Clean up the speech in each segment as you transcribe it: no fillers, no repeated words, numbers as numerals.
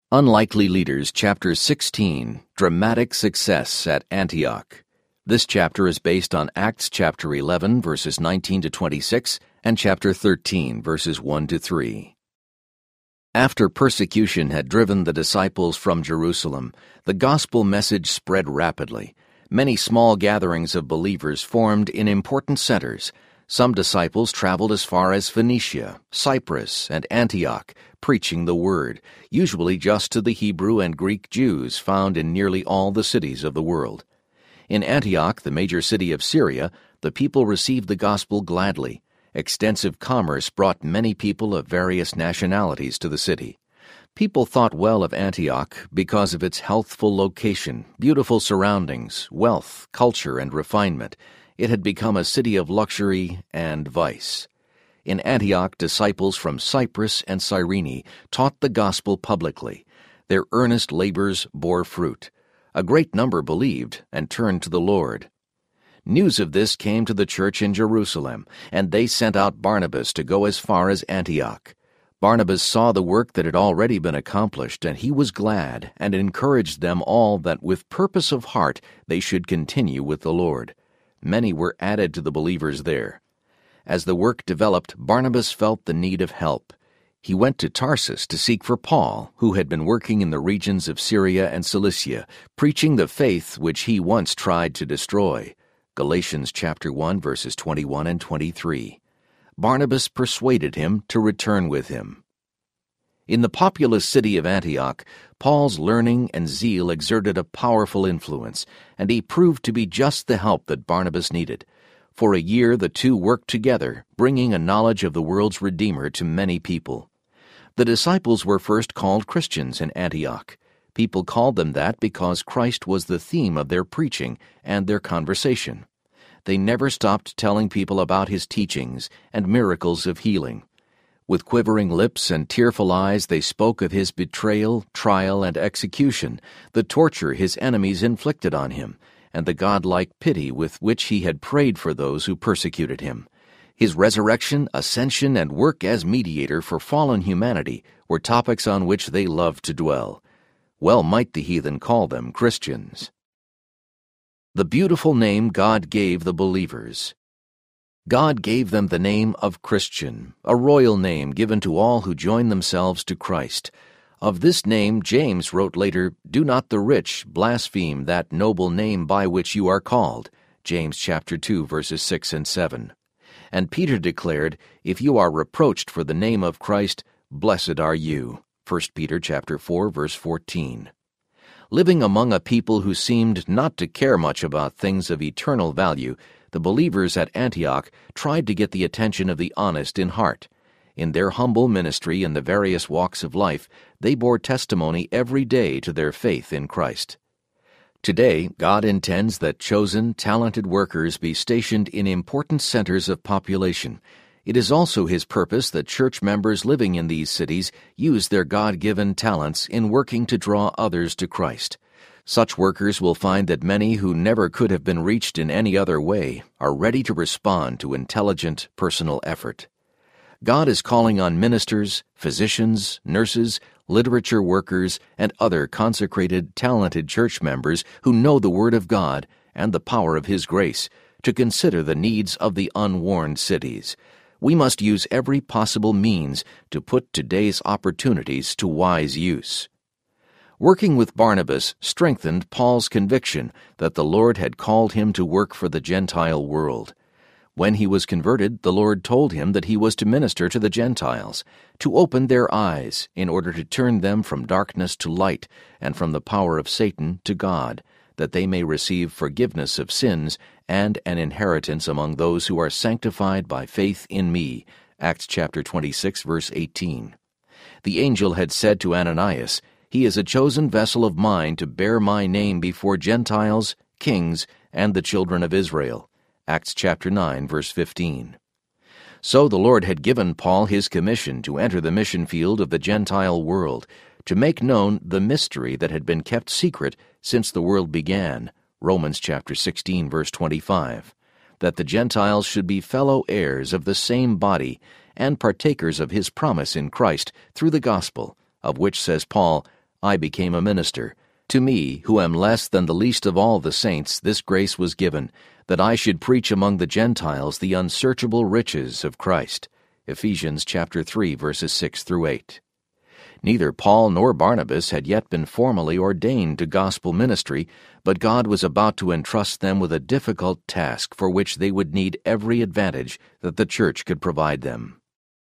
Unlikely Leaders, Chapter 16, Dramatic Success at Antioch. This chapter is based on Acts chapter 11, verses 19 to 26, and chapter 13, verses 1 to 3. After persecution had driven the disciples from Jerusalem, the gospel message spread rapidly. Many small gatherings of believers formed in important centers. Some disciples traveled as far as Phoenicia, Cyprus, and Antioch, preaching the word, usually just to the Hebrew and Greek Jews found in nearly all the cities of the world. In Antioch, the major city of Syria, the people received the gospel gladly. Extensive commerce brought many people of various nationalities to the city. People thought well of Antioch because of its healthful location, beautiful surroundings, wealth, culture, and refinement. It had become a city of luxury and vice. In Antioch, disciples from Cyprus and Cyrene taught the gospel publicly. Their earnest labors bore fruit. A great number believed and turned to the Lord. News of this came to the church in Jerusalem, and they sent out Barnabas to go as far as Antioch. Barnabas saw the work that had already been accomplished, and he was glad and encouraged them all that with purpose of heart they should continue with the Lord. Many were added to the believers there. As the work developed, Barnabas felt the need of help. He went to Tarsus to seek for Paul, who had been working in the regions of Syria and Cilicia, preaching the faith which he once tried to destroy. Galatians chapter 1, verses 21 and 23. Barnabas persuaded him to return with him. In the populous city of Antioch, Paul's learning and zeal exerted a powerful influence, and he proved to be just the help that Barnabas needed. For a year the two worked together, bringing a knowledge of the world's Redeemer to many people. The disciples were first called Christians in Antioch. People called them that because Christ was the theme of their preaching and their conversation. They never stopped telling people about his teachings and miracles of healing. With quivering lips and tearful eyes, they spoke of his betrayal, trial, and execution, the torture his enemies inflicted on him, and the godlike pity with which he had prayed for those who persecuted him. His resurrection, ascension, and work as mediator for fallen humanity were topics on which they loved to dwell. Well might the heathen call them Christians. The beautiful name God gave the believers. God gave them the name of Christian, a royal name given to all who join themselves to Christ. Of this name James wrote later, "Do not the rich blaspheme that noble name by which you are called." James chapter 2, verses 6 and 7. And Peter declared, "If you are reproached for the name of Christ, blessed are you." 1 Peter chapter 4, verse 14. Living among a people who seemed not to care much about things of eternal value, the believers at Antioch tried to get the attention of the honest in heart. In their humble ministry in the various walks of life, they bore testimony every day to their faith in Christ. Today, God intends that chosen, talented workers be stationed in important centers of population. It is also His purpose that church members living in these cities use their God-given talents in working to draw others to Christ. Such workers will find that many who never could have been reached in any other way are ready to respond to intelligent, personal effort. God is calling on ministers, physicians, nurses, literature workers, and other consecrated, talented church members who know the Word of God and the power of His grace to consider the needs of the unwarned cities. We must use every possible means to put today's opportunities to wise use. Working with Barnabas strengthened Paul's conviction that the Lord had called him to work for the Gentile world. When he was converted, the Lord told him that he was to minister to the Gentiles, to open their eyes in order to turn them from darkness to light and from the power of Satan to God, that they may receive forgiveness of sins and an inheritance among those who are sanctified by faith in me. Acts chapter 26, verse 18. The angel had said to Ananias, "He is a chosen vessel of mine to bear my name before Gentiles, kings, and the children of Israel." Acts chapter 9, verse 15. So the Lord had given Paul his commission to enter the mission field of the Gentile world, to make known the mystery that had been kept secret since the world began, Romans chapter 16, verse 25, that the Gentiles should be fellow heirs of the same body and partakers of his promise in Christ through the gospel, of which, says Paul, I became a minister. To me, who am less than the least of all the saints, this grace was given, that I should preach among the Gentiles the unsearchable riches of Christ. Ephesians chapter 3, verses 6 through 8. Neither Paul nor Barnabas had yet been formally ordained to gospel ministry, but God was about to entrust them with a difficult task for which they would need every advantage that the church could provide them.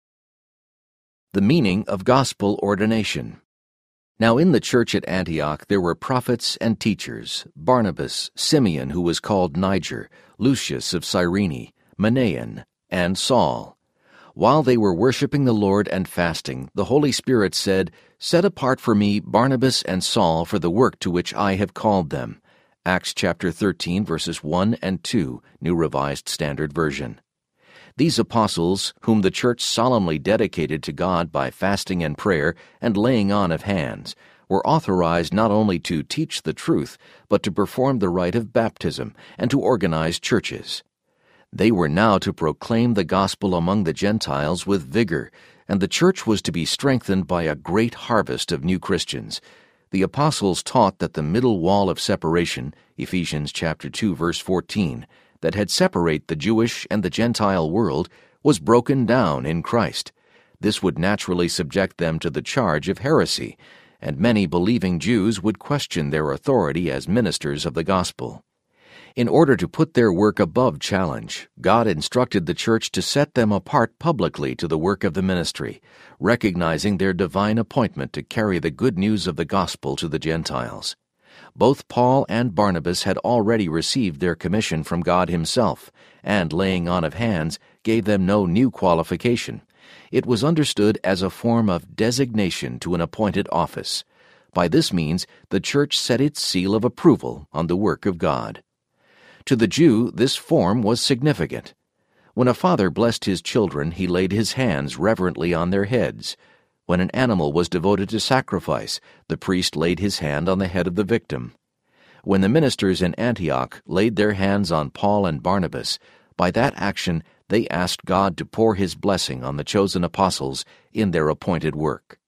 The meaning of gospel ordination. Now in the church at Antioch there were prophets and teachers, Barnabas, Simeon who was called Niger, Lucius of Cyrene, Manaen, and Saul. While they were worshiping the Lord and fasting, the Holy Spirit said, "Set apart for me Barnabas and Saul for the work to which I have called them." Acts chapter 13, verses 1 and 2, New Revised Standard Version. These apostles, whom the church solemnly dedicated to God by fasting and prayer and laying on of hands, were authorized not only to teach the truth, but to perform the rite of baptism and to organize churches. They were now to proclaim the gospel among the Gentiles with vigor, and the church was to be strengthened by a great harvest of new Christians. The apostles taught that the middle wall of separation, Ephesians chapter 2, verse 14, that had separated the Jewish and the Gentile world, was broken down in Christ. This would naturally subject them to the charge of heresy, and many believing Jews would question their authority as ministers of the gospel. In order to put their work above challenge, God instructed the church to set them apart publicly to the work of the ministry, recognizing their divine appointment to carry the good news of the gospel to the Gentiles. Both Paul and Barnabas had already received their commission from God Himself, and laying on of hands gave them no new qualification. It was understood as a form of designation to an appointed office. By this means, the church set its seal of approval on the work of God. To the Jew, this form was significant. When a father blessed his children, he laid his hands reverently on their heads. When an animal was devoted to sacrifice, the priest laid his hand on the head of the victim. When the ministers in Antioch laid their hands on Paul and Barnabas, by that action they asked God to pour His blessing on the chosen apostles in their appointed work.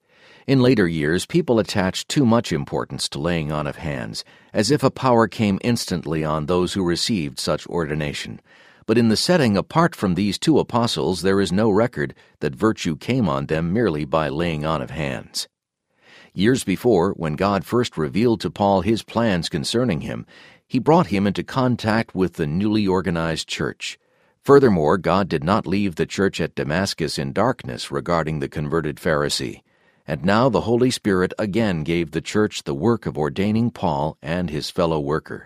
In later years, people attached too much importance to laying on of hands, as if a power came instantly on those who received such ordination. But in the setting apart from these two apostles, there is no record that virtue came on them merely by laying on of hands. Years before, when God first revealed to Paul His plans concerning him, He brought him into contact with the newly organized church. Furthermore, God did not leave the church at Damascus in darkness regarding the converted Pharisee. And now the Holy Spirit again gave the church the work of ordaining Paul and his fellow worker.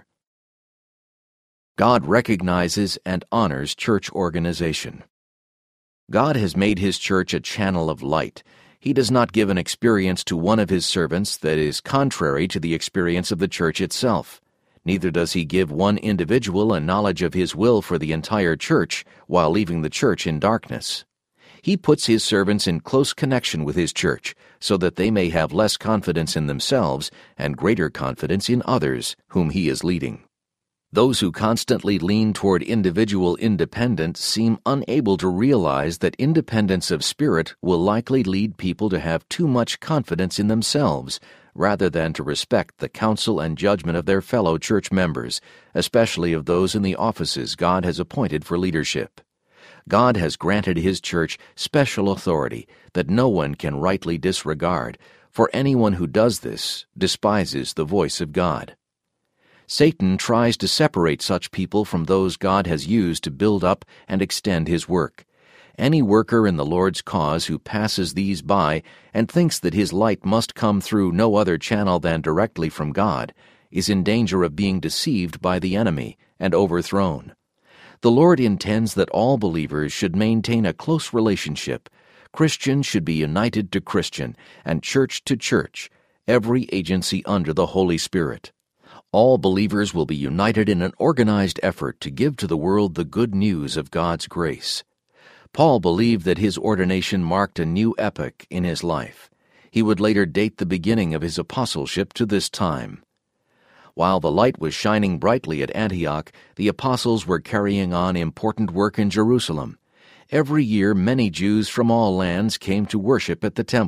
God recognizes and honors church organization. God has made His church a channel of light. He does not give an experience to one of His servants that is contrary to the experience of the church itself. Neither does He give one individual a knowledge of His will for the entire church while leaving the church in darkness. He puts His servants in close connection with His church so that they may have less confidence in themselves and greater confidence in others whom He is leading. Those who constantly lean toward individual independence seem unable to realize that independence of spirit will likely lead people to have too much confidence in themselves rather than to respect the counsel and judgment of their fellow church members, especially of those in the offices God has appointed for leadership. God has granted His church special authority that no one can rightly disregard, for anyone who does this despises the voice of God. Satan tries to separate such people from those God has used to build up and extend His work. Any worker in the Lord's cause who passes these by and thinks that his light must come through no other channel than directly from God is in danger of being deceived by the enemy and overthrown. The Lord intends that all believers should maintain a close relationship. Christian should be united to Christian, and church to church, every agency under the Holy Spirit. All believers will be united in an organized effort to give to the world the good news of God's grace. Paul believed that his ordination marked a new epoch in his life. He would later date the beginning of his apostleship to this time. While the light was shining brightly at Antioch, the apostles were carrying on important work in Jerusalem. Every year many Jews from all lands came to worship at the temple.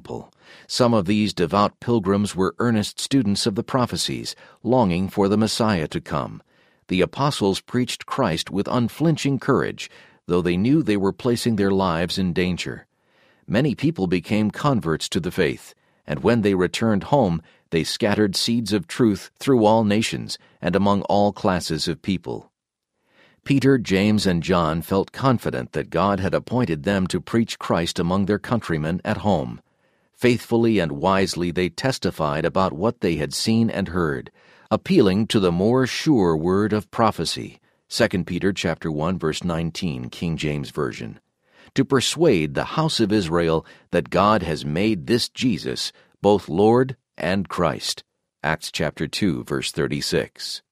Some of these devout pilgrims were earnest students of the prophecies, longing for the Messiah to come. The apostles preached Christ with unflinching courage, though they knew they were placing their lives in danger. Many people became converts to the faith, and when they returned home, they scattered seeds of truth through all nations and among all classes of people. Peter, James, and John felt confident that God had appointed them to preach Christ among their countrymen at home. Faithfully and wisely they testified about what they had seen and heard, appealing to the more sure word of prophecy, 2 Peter chapter 1, verse 19, King James Version, to persuade the house of Israel that God has made this Jesus both Lord and Christ, Acts chapter 2, verse 36.